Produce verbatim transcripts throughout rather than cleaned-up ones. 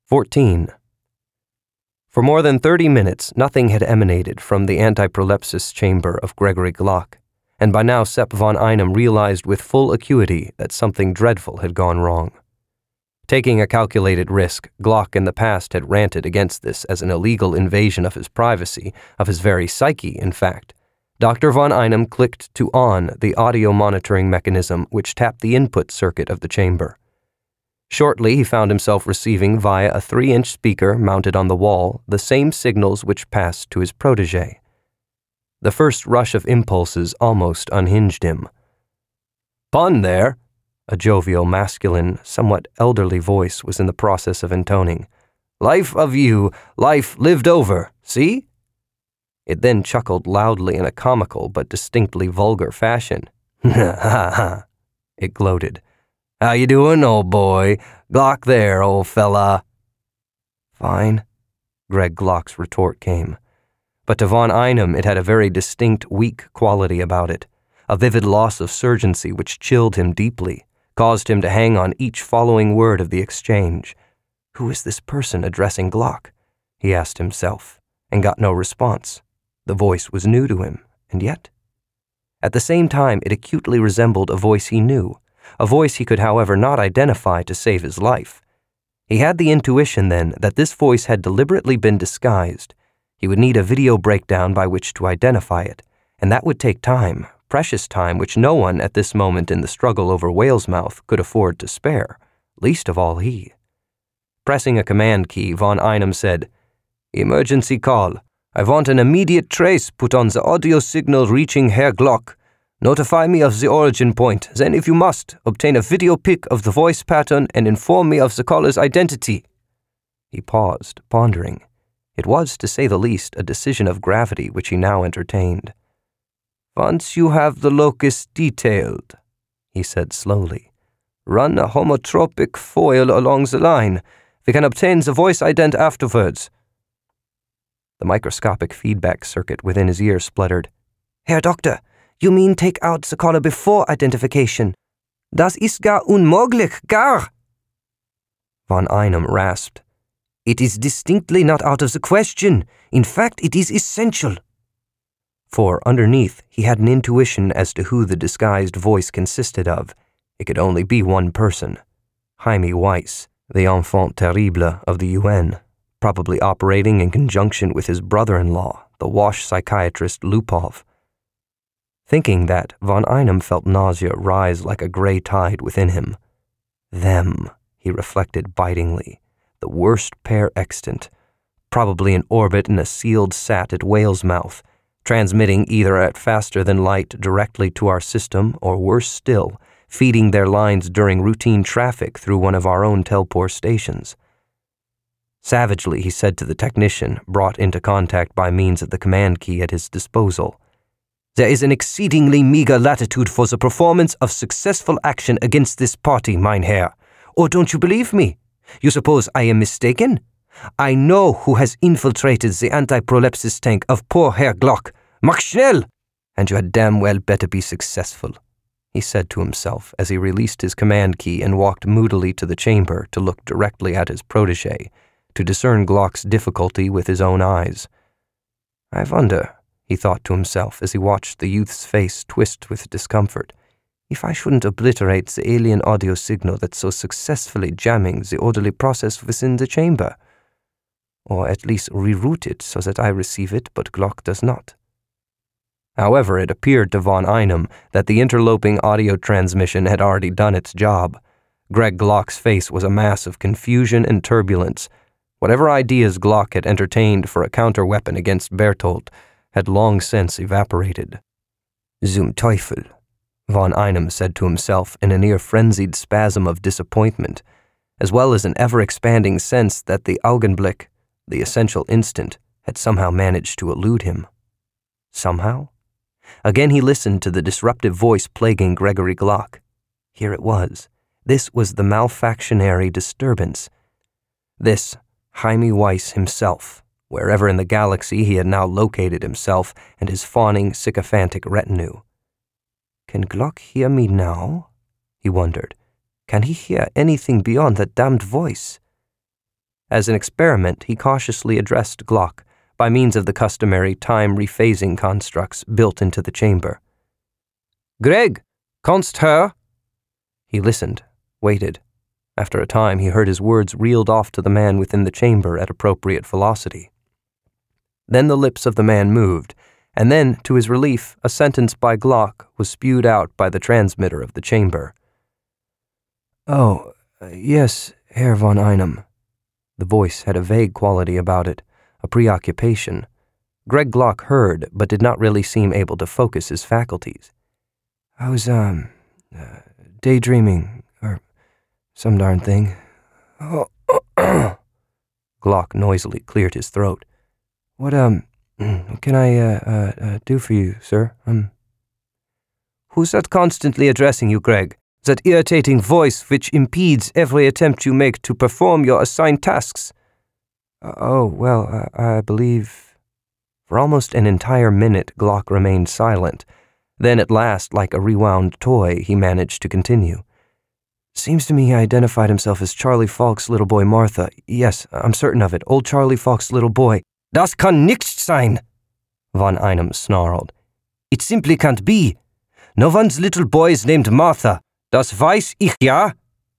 fourteen. For more than thirty minutes, nothing had emanated from the antiprolepsis chamber of Gregory Glock, and by now Sepp von Einem realized with full acuity that something dreadful had gone wrong. Taking a calculated risk, Glock in the past had ranted against this as an illegal invasion of his privacy, of his very psyche, in fact. Doctor von Einem clicked to on the audio monitoring mechanism which tapped the input circuit of the chamber. Shortly, he found himself receiving via a three-inch speaker mounted on the wall the same signals which passed to his protégé. The first rush of impulses almost unhinged him. "Pun there," a jovial, masculine, somewhat elderly voice was in the process of intoning. "Life of you, life lived over, see?" It then chuckled loudly in a comical but distinctly vulgar fashion. "Ha ha ha," it gloated. "How you doing, old boy? Glock there, old fella." "Fine," Greg Glock's retort came. But to von Einem it had a very distinct, weak quality about it, a vivid loss of surgency which chilled him deeply, caused him to hang on each following word of the exchange. Who is this person addressing Glock? He asked himself, and got no response. The voice was new to him, and yet? At the same time, it acutely resembled a voice he knew, a voice he could, however, not identify to save his life. He had the intuition, then, that this voice had deliberately been disguised. He would need a video breakdown by which to identify it, and that would take time, precious time which no one at this moment in the struggle over Whalesmouth could afford to spare, least of all he. Pressing a command key, von Einem said, "Emergency call. I want an immediate trace put on the audio signal reaching Herr Glock. Notify me of the origin point, then if you must, obtain a video pic of the voice pattern and inform me of the caller's identity." He paused, pondering. It was, to say the least, a decision of gravity which he now entertained. "Once you have the locus detailed," he said slowly, "run a homotropic foil along the line. We can obtain the voice ident afterwards." The microscopic feedback circuit within his ear spluttered. "Herr Doctor, you mean take out the caller before identification? Das ist gar unmöglich, gar!" Von Einem rasped. "It is distinctly not out of the question. In fact, it is essential." For, underneath, he had an intuition as to who the disguised voice consisted of. It could only be one person. Jaime Weiss, the enfant terrible of the U N, probably operating in conjunction with his brother-in-law, the wash psychiatrist Lupov. Thinking that, von Einem felt nausea rise like a gray tide within him. Them, he reflected bitingly, the worst pair extant, probably in orbit in a sealed sat at Whalesmouth, transmitting either at faster than light directly to our system, or worse still, feeding their lines during routine traffic through one of our own Telpor stations. Savagely, he said to the technician, brought into contact by means of the command key at his disposal, "There is an exceedingly meager latitude for the performance of successful action against this party, mein Herr. Or don't you believe me? You suppose I am mistaken? I know who has infiltrated the antiprolepsis tank of poor Herr Glock. Mach schnell! And you had damn well better be successful," he said to himself as he released his command key and walked moodily to the chamber to look directly at his protégé, to discern Glock's difficulty with his own eyes. "I wonder," he thought to himself as he watched the youth's face twist with discomfort, "if I shouldn't obliterate the alien audio signal that's so successfully jamming the orderly process within the chamber. Or at least reroute it so that I receive it but Glock does not." However, it appeared to von Einem that the interloping audio transmission had already done its job. Greg Glock's face was a mass of confusion and turbulence. Whatever ideas Glock had entertained for a counter-weapon against Bertolt had long since evaporated. "Zum Teufel," von Einem said to himself in a near-frenzied spasm of disappointment, as well as an ever-expanding sense that the Augenblick, the essential instant, had somehow managed to elude him. Somehow? Again he listened to the disruptive voice plaguing Gregory Glock. Here it was. This was the malfactionary disturbance. This, Jaime Weiss himself, wherever in the galaxy he had now located himself and his fawning, sycophantic retinue. "Can Glock hear me now?" he wondered. "Can he hear anything beyond that damned voice?" As an experiment, he cautiously addressed Glock by means of the customary time-rephasing constructs built into the chamber. "Greg, kannst hör?" He listened, waited. After a time, he heard his words reeled off to the man within the chamber at appropriate velocity. Then the lips of the man moved, and then, to his relief, a sentence by Glock was spewed out by the transmitter of the chamber. "Oh, yes, Herr von Einem." The voice had a vague quality about it, a preoccupation. Greg Glock heard, but did not really seem able to focus his faculties. "I was, um, uh, daydreaming, or some darn thing." Oh, Glock noisily cleared his throat. What, um, can I, uh, uh, uh, do for you, sir? Um. "Who's that constantly addressing you, Greg? That irritating voice which impedes every attempt you make to perform your assigned tasks?" Uh, oh, well, uh, I believe... For almost an entire minute, Glock remained silent. Then at last, like a rewound toy, he managed to continue. "Seems to me he identified himself as Charlie Falk's little boy Martha. Yes, I'm certain of it. Old Charlie Falk's little boy." "Das kann nicht sein," von Einem snarled. "It simply can't be. No one's little boy is named Martha. Das weiß ich ja."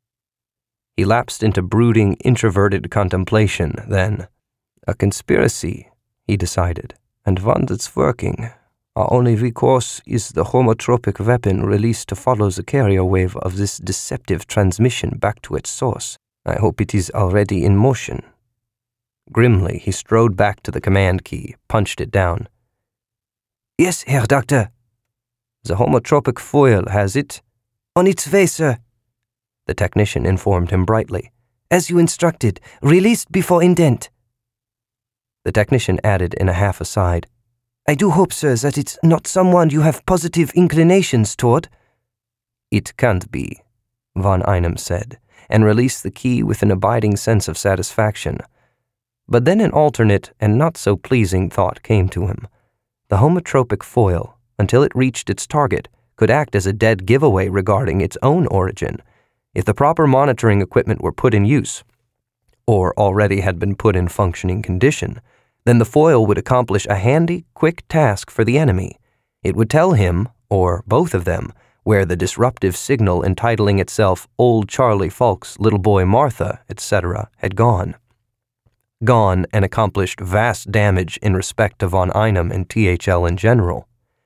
He lapsed into brooding, introverted contemplation, then. A conspiracy, he decided, and one that's working. Our only recourse is the homotropic weapon released to follow the carrier wave of this deceptive transmission back to its source. I hope it is already in motion. Grimly, he strode back to the command key, punched it down. "Yes, Herr Doctor." "The homotropic foil has it?" "On its way, sir." The technician informed him brightly. "As you instructed, released before indent." The technician added in a half aside, "I do hope, sir, that it's not someone you have positive inclinations toward." "It can't be," von Einem said, and released the key with an abiding sense of satisfaction. But then an alternate and not so pleasing thought came to him. The homotropic foil, until it reached its target, could act as a dead giveaway regarding its own origin. If the proper monitoring equipment were put in use, or already had been put in functioning condition, then the foil would accomplish a handy, quick task for the enemy. It would tell him, or both of them, where the disruptive signal entitling itself Old Charlie Falk's Little Boy Martha, et cetera, had gone. Gone and accomplished vast damage in respect to von Einem and T H L in general.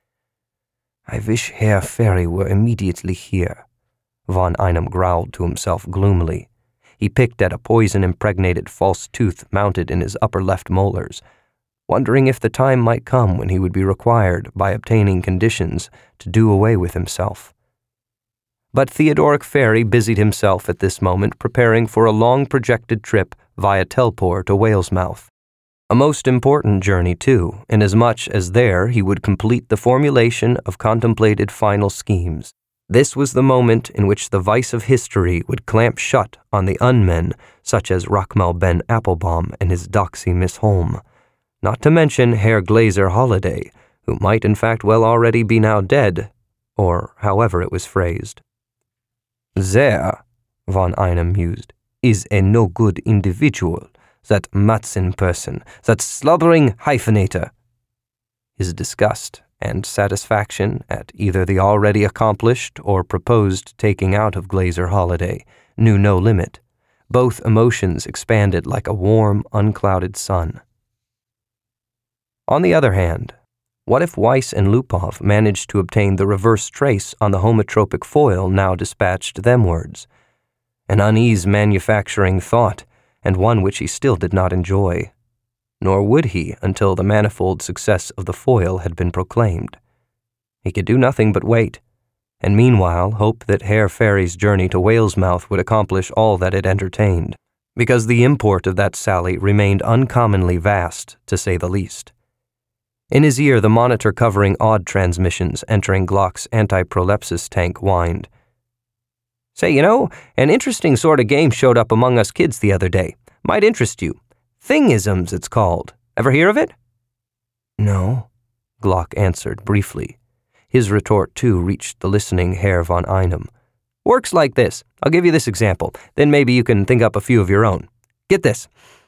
"I wish Herr Ferry were immediately here," von Einem growled to himself gloomily. He picked at a poison-impregnated false tooth mounted in his upper left molars, wondering if the time might come when he would be required, by obtaining conditions, to do away with himself. But Theodoric Ferry busied himself at this moment preparing for a long-projected trip via Telpor to Whalesmouth. A most important journey, too, inasmuch as there he would complete the formulation of contemplated final schemes. This was the moment in which the vice of history would clamp shut on the unmen such as Rachmal ben Applebaum and his doxy Miss Holm, not to mention Herr Glazer Holiday, who might in fact well already be now dead, or however it was phrased. "There," von Einem mused, "is a no-good individual, that Matzen person, that slobbering hyphenator." His disgust and satisfaction at either the already accomplished or proposed taking out of Glazer Holiday knew no limit. Both emotions expanded like a warm, unclouded sun. On the other hand, what if Weiss and Lupov managed to obtain the reverse trace on the homotropic foil now dispatched themwards? An unease manufacturing thought, and one which he still did not enjoy. Nor would he until the manifold success of the foil had been proclaimed. He could do nothing but wait, and meanwhile hope that Herr Ferry's journey to Whalesmouth would accomplish all that it entertained, because the import of that sally remained uncommonly vast, to say the least. In his ear, the monitor covering odd transmissions entering Glock's anti-prolepsis tank whined. "Say, you know, an interesting sort of game showed up among us kids the other day. Might interest you. Thingisms, it's called. Ever hear of it?" "No," Glock answered briefly. His retort, too, reached the listening Herr von Einem. "Works like this. I'll give you this example. Then maybe you can think up a few of your own. Get this.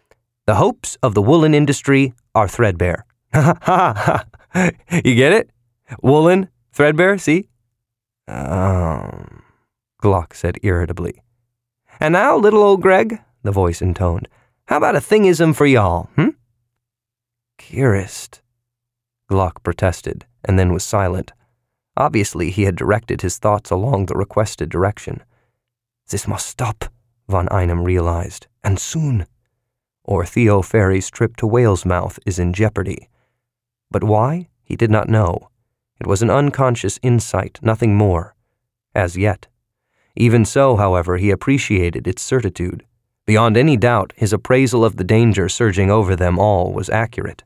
The hopes of the woolen industry are threadbare. Ha ha ha! You get it? Woolen, threadbare, see? Um, Glock said irritably. And now, little old Greg, the voice intoned, how about a thingism for y'all, hm? Kirist, Glock protested, and then was silent. Obviously, he had directed his thoughts along the requested direction. This must stop, von Einem realized, and soon. Or Theo Ferry's trip to Whalesmouth is in jeopardy. But why? He did not know. It was an unconscious insight, nothing more. As yet. Even so, however, he appreciated its certitude. Beyond any doubt, his appraisal of the danger surging over them all was accurate.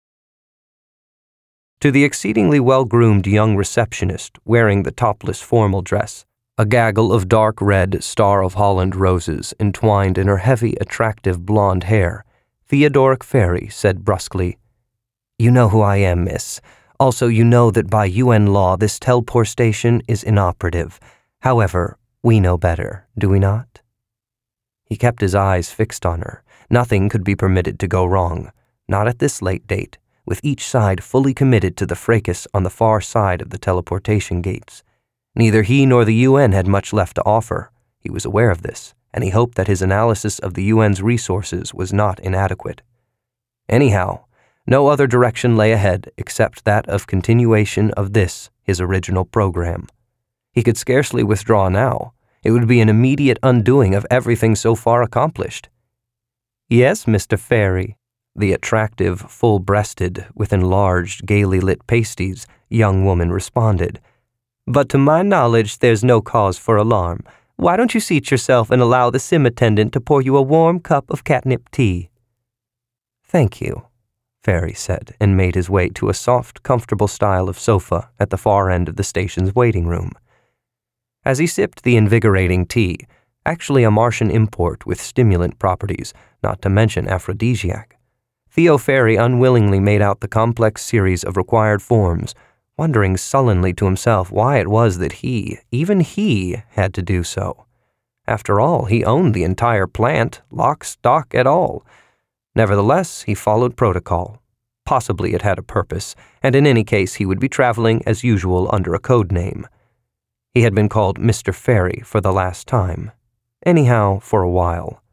To the exceedingly well-groomed young receptionist wearing the topless formal dress, a gaggle of dark red Star of Holland roses entwined in her heavy, attractive blonde hair, Theodoric Ferry said brusquely, You know who I am, miss. Also, you know that by U N law this Telpor station is inoperative. However, we know better, do we not? He kept his eyes fixed on her. Nothing could be permitted to go wrong, not at this late date, with each side fully committed to the fracas on the far side of the teleportation gates. Neither he nor the U N had much left to offer. He was aware of this, and he hoped that his analysis of the U N's resources was not inadequate. Anyhow, no other direction lay ahead except that of continuation of this, his original program. He could scarcely withdraw now. It would be an immediate undoing of everything so far accomplished. Yes, Mister Ferry, the attractive, full-breasted, with enlarged, gaily lit pasties, young woman responded. But to my knowledge, there's no cause for alarm. Why don't you seat yourself and allow the sim attendant to pour you a warm cup of catnip tea? Thank you, Ferry said, and made his way to a soft, comfortable style of sofa at the far end of the station's waiting room. As he sipped the invigorating tea, actually a Martian import with stimulant properties, not to mention aphrodisiac, Theo Ferry unwillingly made out the complex series of required forms, wondering sullenly to himself why it was that he, even he, had to do so. After all, he owned the entire plant, lock, stock, et al. Nevertheless, he followed protocol. Possibly it had a purpose, and in any case he would be traveling as usual under a code name. He had been called Mister Ferry for the last time. Anyhow, for a while.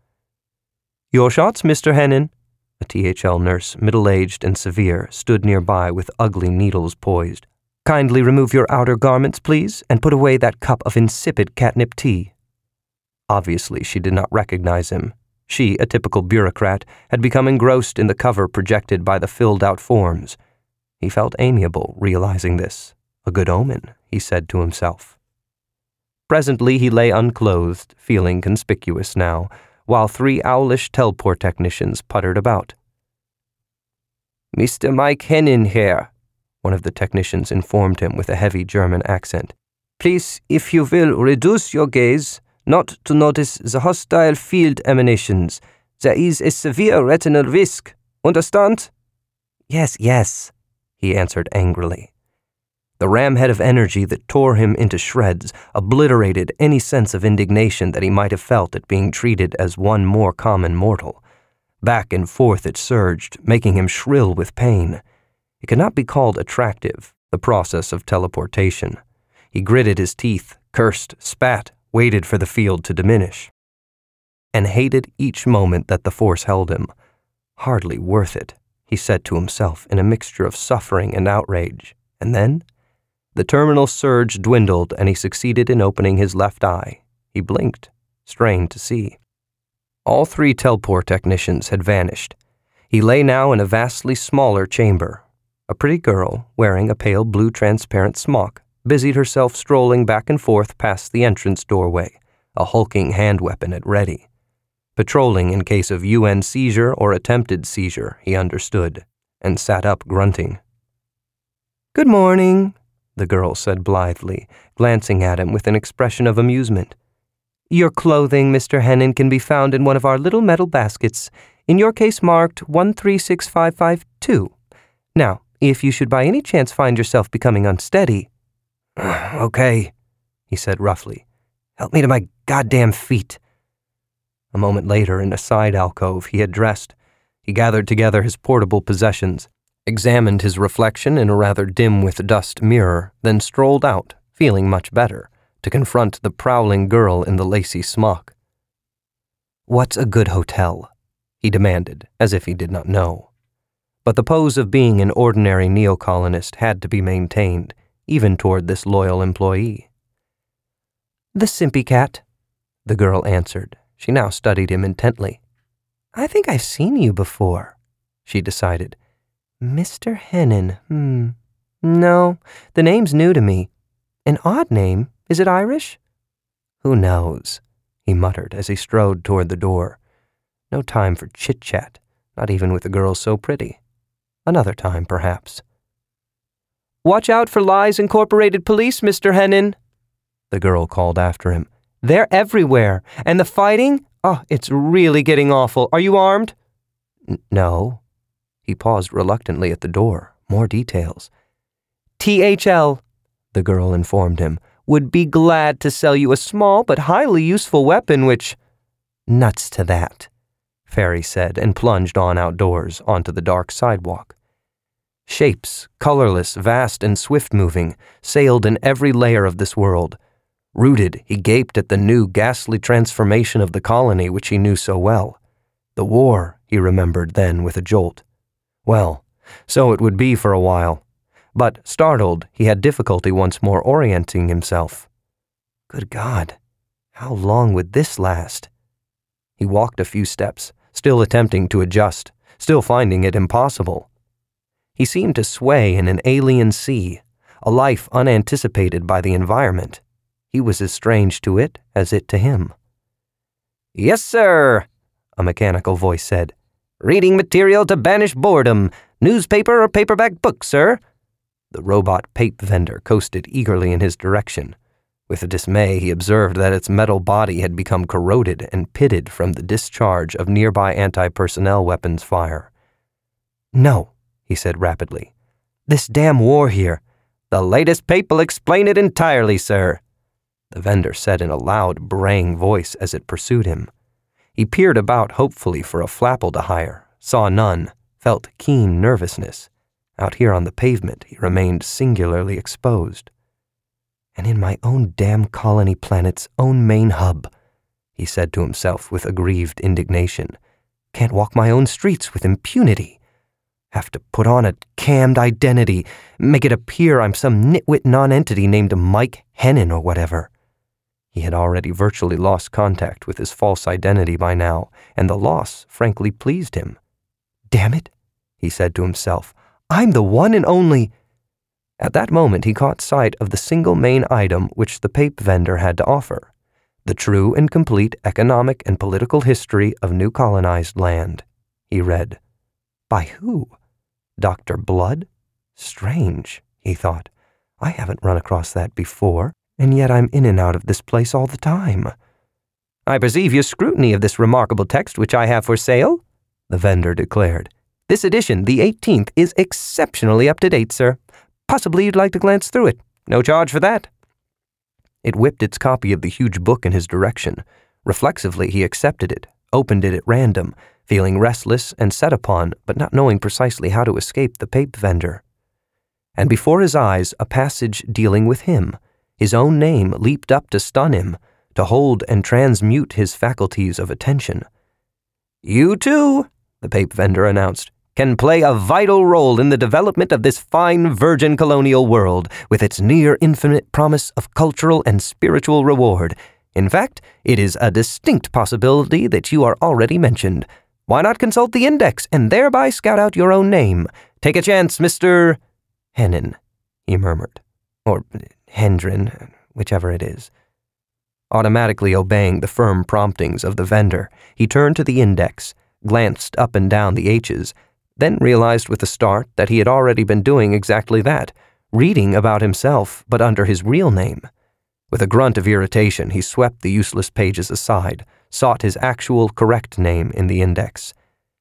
Your shots, Mister Hennin. A T H L nurse, middle-aged and severe, stood nearby with ugly needles poised. Kindly remove your outer garments, please, and put away that cup of insipid catnip tea. Obviously, she did not recognize him. She, a typical bureaucrat, had become engrossed in the cover projected by the filled-out forms. He felt amiable, realizing this. A good omen, he said to himself. Presently, he lay unclothed, feeling conspicuous now, while three owlish Telpor technicians puttered about. Mister Mike Hennin here, one of the technicians informed him with a heavy German accent. Please, if you will, reduce your gaze, not to notice the hostile field emanations. There is a severe retinal risk. Understand? Yes, yes, he answered angrily. The ramhead of energy that tore him into shreds obliterated any sense of indignation that he might have felt at being treated as one more common mortal. Back and forth it surged, making him shrill with pain. It could not be called attractive, the process of teleportation. He gritted his teeth, cursed, spat, waited for the field to diminish, and hated each moment that the force held him. Hardly worth it, he said to himself in a mixture of suffering and outrage. And then the terminal surge dwindled, and he succeeded in opening his left eye. He blinked, strained to see. All three Telpor technicians had vanished. He lay now in a vastly smaller chamber. A pretty girl, wearing a pale blue transparent smock, busied herself strolling back and forth past the entrance doorway, a hulking hand weapon at ready. Patrolling in case of U N seizure or attempted seizure, he understood, and sat up grunting. Good morning, the girl said blithely, glancing at him with an expression of amusement. Your clothing, Mister Hennin, can be found in one of our little metal baskets, in your case marked one three six five five two. Now, if you should by any chance find yourself becoming unsteady... Okay, he said roughly. Help me to my goddamn feet. A moment later, in a side alcove he had dressed, He gathered together his portable possessions, examined his reflection in a rather dim with dust mirror, then strolled out, feeling much better, to confront the prowling girl in the lacy smock. "What's a good hotel?" he demanded, as if he did not know. But the pose of being an ordinary neocolonist had to be maintained, even toward this loyal employee. "The Simpy Cat," the girl answered. She now studied him intently. "I think I've seen you before," she decided. "Mister Hennin, hmm. No, the name's new to me. An odd name. Is it Irish?" "Who knows?" he muttered as he strode toward the door. No time for chit-chat, not even with a girl so pretty. Another time, perhaps. "Watch out for Lies Incorporated Police, Mister Hennin," the girl called after him. "They're everywhere, and the fighting, oh, it's really getting awful. Are you armed?" N- no. He paused reluctantly at the door. More details. "T H L, the girl informed him, would be glad to sell you a small but highly useful weapon which—" "Nuts to that," Ferry said, and plunged on outdoors onto the dark sidewalk. Shapes, colorless, vast, and swift-moving, sailed in every layer of this world. Rooted, he gaped at the new, ghastly transformation of the colony which he knew so well. The war, he remembered then with a jolt. Well, so it would be for a while. But, startled, he had difficulty once more orienting himself. Good God, how long would this last? He walked a few steps, still attempting to adjust, still finding it impossible. He seemed to sway in an alien sea, a life unanticipated by the environment. He was as strange to it as it to him. "Yes, sir," a mechanical voice said. "Reading material to banish boredom. Newspaper or paperback book, sir?" The robot pape vendor coasted eagerly in his direction. With dismay, he observed that its metal body had become corroded and pitted from the discharge of nearby anti-personnel weapons fire. "No," he said rapidly. "This damn war here." "The latest pape'll explain it entirely, sir," the vendor said in a loud, braying voice as it pursued him. He peered about hopefully for a flapple to hire, saw none, felt keen nervousness. Out here on the pavement, he remained singularly exposed. "And in my own damn colony planet's own main hub," he said to himself with aggrieved indignation. "Can't walk my own streets with impunity. Have to put on a cammed identity, make it appear I'm some nitwit nonentity named Mike Hennin or whatever." He had already virtually lost contact with his false identity by now, and the loss frankly pleased him. "Damn it," he said to himself, "I'm the one and only—" At that moment he caught sight of the single main item which the pape vendor had to offer, the true and complete economic and political history of new colonized land. He read. By who? Doctor Blood? Strange, he thought. I haven't run across that before, and yet I'm in and out of this place all the time. "I perceive your scrutiny of this remarkable text which I have for sale," the vendor declared. "This edition, the eighteenth, is exceptionally up-to-date, sir. Possibly you'd like to glance through it. No charge for that." It whipped its copy of the huge book in his direction. Reflexively, he accepted it, opened it at random, feeling restless and set upon, but not knowing precisely how to escape the pape vendor. And before his eyes, a passage dealing with him. His own name leaped up to stun him, to hold and transmute his faculties of attention. "You too," the pape vendor announced, "can play a vital role in the development of this fine virgin colonial world, with its near-infinite promise of cultural and spiritual reward. In fact, it is a distinct possibility that you are already mentioned. Why not consult the index and thereby scout out your own name? Take a chance, Mister Hennin," he murmured. Or Hendrin, whichever it is. Automatically obeying the firm promptings of the vendor, he turned to the index, glanced up and down the H's, then realized with a start that he had already been doing exactly that, reading about himself, but under his real name. With a grunt of irritation, he swept the useless pages aside, sought his actual correct name in the index.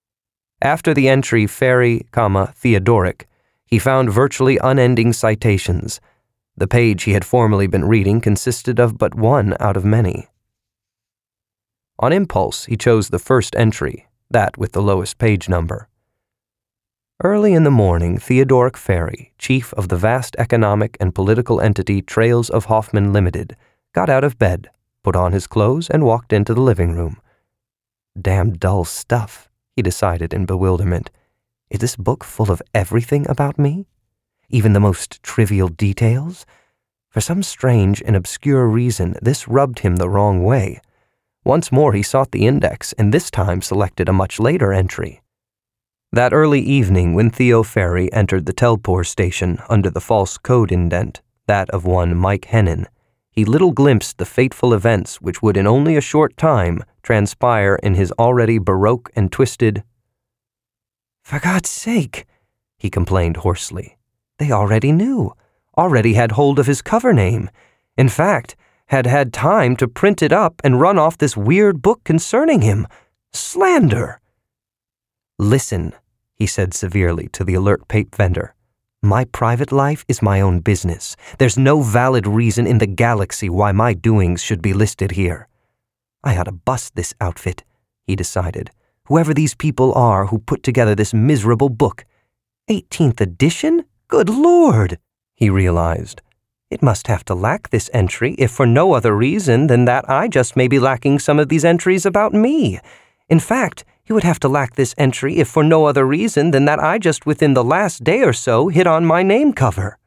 After the entry Ferry, comma, Theodoric, he found virtually unending citations. The page he had formerly been reading consisted of but one out of many. On impulse, he chose the first entry, that with the lowest page number. Early in the morning, Theodoric Ferry, chief of the vast economic and political entity Trails of Hoffman Limited, got out of bed, put on his clothes, and walked into the living room. Damn dull stuff, he decided in bewilderment. Is this book full of everything about me? Even the most trivial details? For some strange and obscure reason, this rubbed him the wrong way. Once more he sought the index, and this time selected a much later entry. That early evening, when Theo Ferry entered the Telpor station under the false code indent, that of one Mike Hennon, he little glimpsed the fateful events which would in only a short time transpire in his already baroque and twisted— "For God's sake," he complained hoarsely. "They already knew, already had hold of his cover name. In fact, had had time to print it up and run off this weird book concerning him. Slander!" "Listen," he said severely to the alert pape vendor. "My private life is my own business. There's no valid reason in the galaxy why my doings should be listed here. I ought to bust this outfit," he decided. "Whoever these people are who put together this miserable book. eighteenth edition? Good Lord!" he realized. It must have to lack this entry, if for no other reason than that I just may be lacking some of these entries about me. In fact, he would have to lack this entry if for no other reason than that I just within the last day or so hit on my name cover.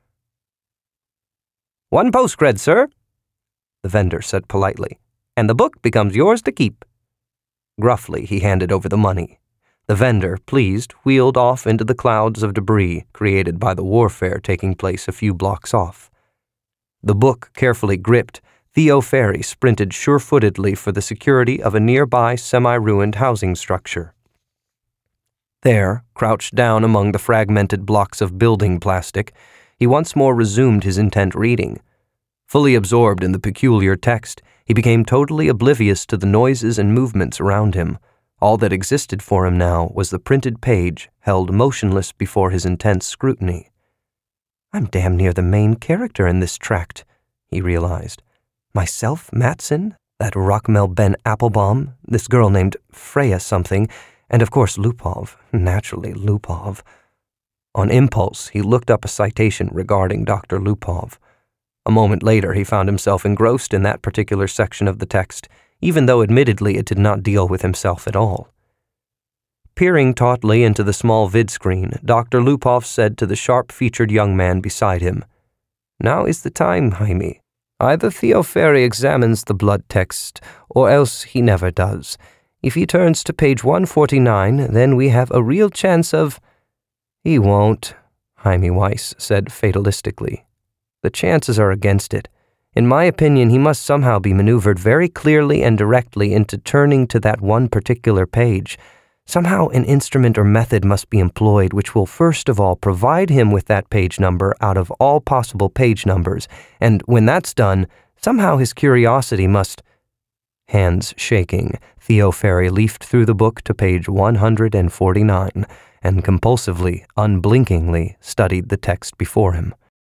"One postcred, sir," the vendor said politely, "and the book becomes yours to keep." Gruffly, he handed over the money. The vendor, pleased, wheeled off into the clouds of debris created by the warfare taking place a few blocks off. The book carefully gripped, Theo Ferry sprinted sure-footedly for the security of a nearby semi-ruined housing structure. There, crouched down among the fragmented blocks of building plastic, he once more resumed his intent reading. Fully absorbed in the peculiar text, he became totally oblivious to the noises and movements around him. All that existed for him now was the printed page held motionless before his intense scrutiny. "I'm damn near the main character in this tract," he realized. Myself, Matson, that Rockmel Ben Applebaum, this girl named Freya something, and of course Lupov, naturally Lupov. On impulse, he looked up a citation regarding Doctor Lupov. A moment later, he found himself engrossed in that particular section of the text, even though admittedly it did not deal with himself at all. Peering tautly into the small vid-screen, Doctor Lupov said to the sharp-featured young man beside him, "Now is the time, Jaime. Either Theo Ferry examines the blood text, or else he never does. If he turns to page one forty-nine, then we have a real chance of—" "He won't," Jaime Weiss said fatalistically. "The chances are against it. In my opinion, he must somehow be maneuvered very clearly and directly into turning to that one particular page. Somehow an instrument or method must be employed which will first of all provide him with that page number out of all possible page numbers, and when that's done, somehow his curiosity must—" Hands shaking, Theo Ferry leafed through the book to page one forty-nine, and compulsively, unblinkingly, studied the text before him.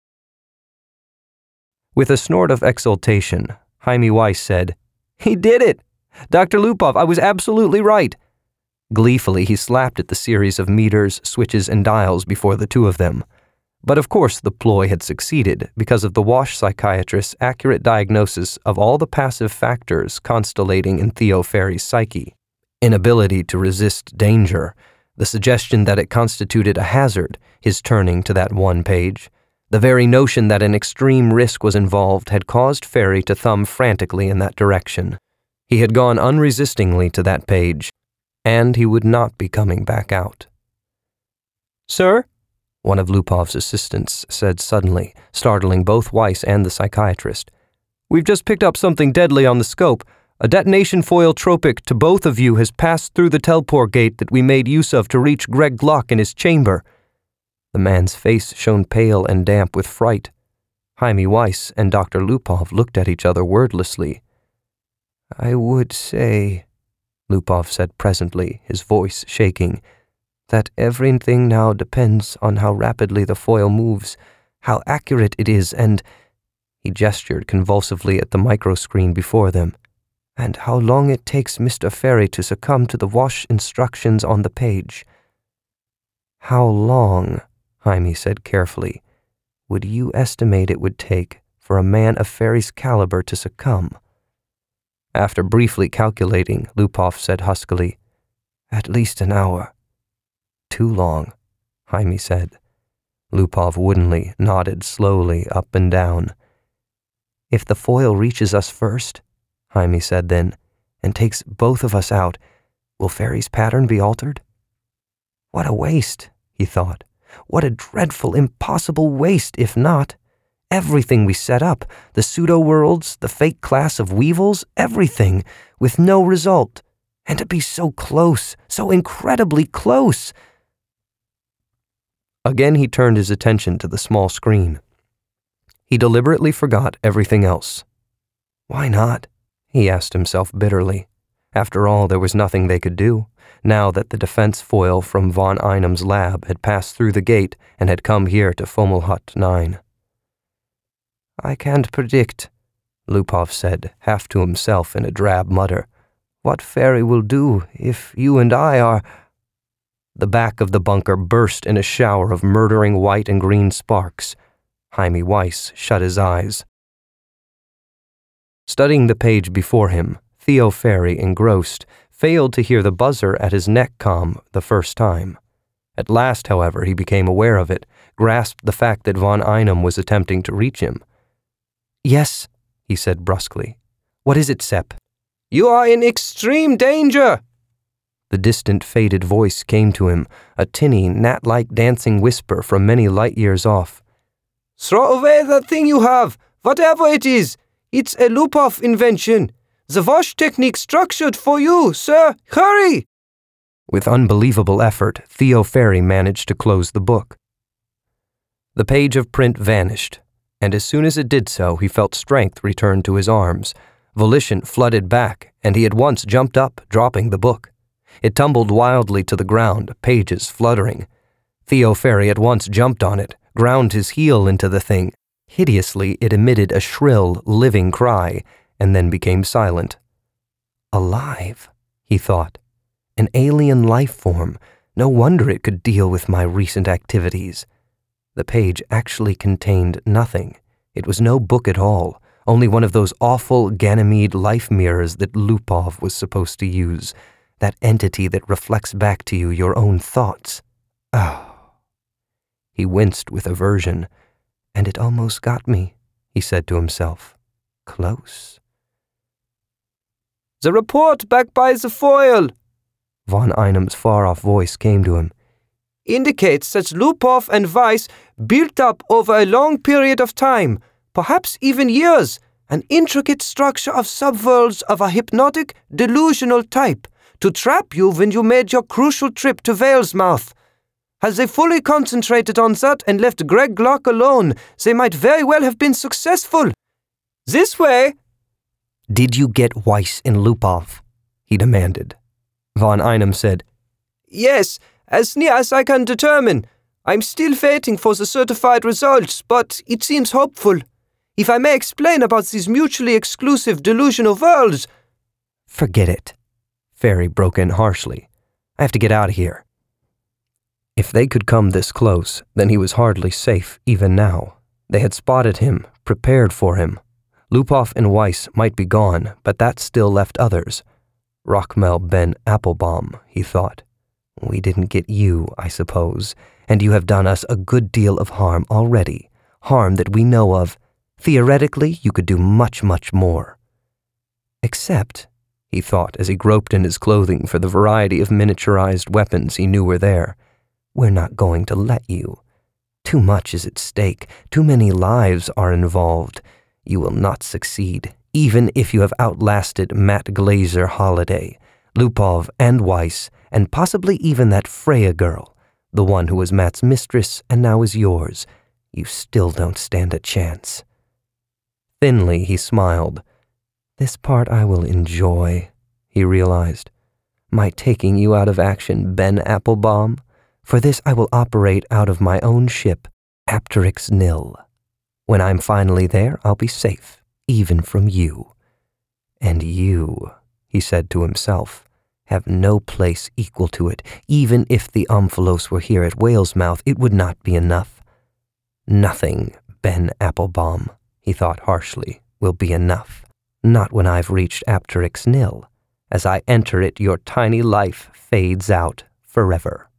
With a snort of exultation, Jaime Weiss said, "He did it! Doctor Lupov, I was absolutely right!" Gleefully, he slapped at the series of meters, switches, and dials before the two of them. But of course the ploy had succeeded because of the wash psychiatrist's accurate diagnosis of all the passive factors constellating in Theo Ferry's psyche. Inability to resist danger, the suggestion that it constituted a hazard, his turning to that one page. The very notion that an extreme risk was involved had caused Ferry to thumb frantically in that direction. He had gone unresistingly to that page, and he would not be coming back out. "Sir?" one of Lupov's assistants said suddenly, startling both Weiss and the psychiatrist. "We've just picked up something deadly on the scope. A detonation foil tropic to both of you has passed through the Telpor gate that we made use of to reach Greg Glock in his chamber." The man's face shone pale and damp with fright. Jaime Weiss and Doctor Lupov looked at each other wordlessly. "I would say," Lupov said presently, his voice shaking, "that everything now depends on how rapidly the foil moves, how accurate it is, and—" he gestured convulsively at the microscreen before them. And how long it takes Mister Ferry to succumb to the wash instructions on the page. How long, Jaime said carefully, would you estimate it would take for a man of Ferry's caliber to succumb? After briefly calculating, Lupov said huskily, At least an hour. Too long, Jaime said. Lupov woodenly nodded slowly up and down. If the foil reaches us first, Jaime said then, and takes both of us out, will Ferry's pattern be altered? What a waste, he thought. What a dreadful, impossible waste, if not. Everything we set up, the pseudo-worlds, the fake class of weevils, everything, with no result. And to be so close, so incredibly close. Again he turned his attention to the small screen. He deliberately forgot everything else. Why not? He asked himself bitterly. After all, there was nothing they could do, now that the defense foil from von Einam's lab had passed through the gate and had come here to Fomalhaut nine. I can't predict, Lupov said, half to himself in a drab mutter, what Ferry will do if you and I are... The back of the bunker burst in a shower of murdering white and green sparks. Jaime Weiss shut his eyes. Studying the page before him, Theo Ferry, engrossed, failed to hear the buzzer at his neck comm the first time. At last, however, he became aware of it, grasped the fact that von Einem was attempting to reach him. Yes, he said brusquely. What is it, Sepp? You are in extreme danger! The distant, faded voice came to him, a tinny, gnat-like dancing whisper from many light years off. Throw away that thing you have, whatever it is. It's a Lupov invention. The wash technique structured for you, sir. Hurry! With unbelievable effort, Theo Ferry managed to close the book. The page of print vanished, and as soon as it did so, he felt strength return to his arms. Volition flooded back, and he at once jumped up, dropping the book. It tumbled wildly to the ground, pages fluttering. Theo Ferry at once jumped on it, ground his heel into the thing. Hideously, it emitted a shrill, living cry, and then became silent. Alive, he thought. An alien life form. No wonder it could deal with my recent activities. The page actually contained nothing. It was no book at all, only one of those awful Ganymede life mirrors that Lupov was supposed to use, that entity that reflects back to you your own thoughts. Oh. He winced with aversion. And it almost got me, he said to himself. Close. The report back by the foil, von Einam's far-off voice came to him, indicates that Lupov and Weiss built up over a long period of time, perhaps even years, an intricate structure of subworlds of a hypnotic, delusional type to trap you when you made your crucial trip to Valesmouth. Had they fully concentrated on that and left Greg Glock alone, they might very well have been successful. This way. Did you get Weiss and Lupov? He demanded. Von Einem said, Yes, as near as I can determine. I'm still waiting for the certified results, but it seems hopeful. If I may explain about these mutually exclusive delusional worlds. Forget it, Ferry broke in harshly. I have to get out of here. If they could come this close, then he was hardly safe even now. They had spotted him, prepared for him. Lupov and Weiss might be gone, but that still left others. Rachmel ben Applebaum, he thought. We didn't get you, I suppose, and you have done us a good deal of harm already, harm that we know of. Theoretically, you could do much, much more. Except, he thought as he groped in his clothing for the variety of miniaturized weapons he knew were there, we're not going to let you. Too much is at stake. Too many lives are involved. You will not succeed, even if you have outlasted Matt Glazer Holiday, Lupov and Weiss, and possibly even that Freya girl, the one who was Matt's mistress and now is yours. You still don't stand a chance. Thinly he smiled. This part I will enjoy, he realized. My taking you out of action, Ben Applebaum. For this I will operate out of my own ship, Apteryx Nil. When I'm finally there, I'll be safe, even from you. And you, he said to himself, have no place equal to it. Even if the Omphalos were here at Whale's Mouth, it would not be enough. Nothing, Ben Applebaum, he thought harshly, will be enough. Not when I've reached Apteryx Nil. As I enter it, your tiny life fades out forever.